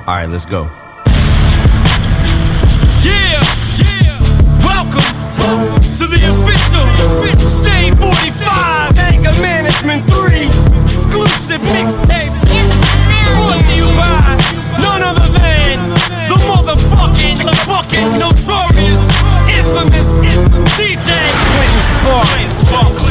Alright, let's go. Yeah, welcome to the official Shade 45 Anger Management 3 exclusive mixtape, brought to you by none other than the motherfucking notorious, infamous DJ Clinton Sparks.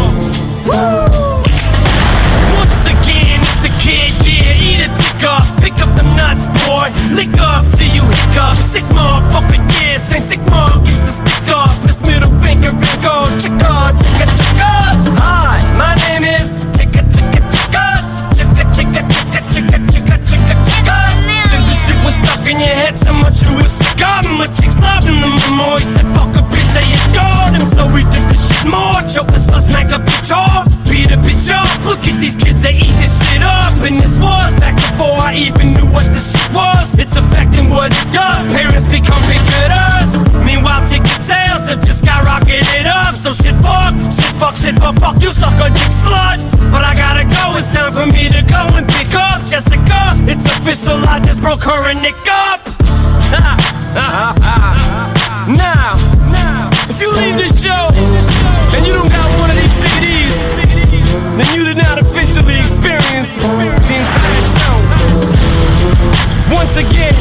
Once again, it's the kid, yeah, eat a dick up, pick up the nuts, boy, lick up till you hiccup. Sick motherfucker, yeah, same sick mom gets to stick up his middle finger and go chicka, chicka, chicka. Hi, my name is chicka, chicka, chicka, chicka, chicka, chicka, chicka, chicka, chicka, chicka. Till the shit was stuck in your head so much you was sick of. My chicks loving them more. He said fuck a bitch, they adored him, so we did the shit more. Choke the sluts, smack a bitch off, beat a bitch up. Look at these kids, they eat this shit up. And this was back before I even knew what this shit was. It's affecting what it does. Parents become ridiculous. Meanwhile, ticket sales have just skyrocketed up. So shit fuck, fuck you, suck a dick slut. But I gotta go, it's time for me to go and pick up Jessica. It's official, I just broke her and Nick up. Now, if you leave this show and you don't got one of these CDs, then you did not officially experience the entire show. Once again,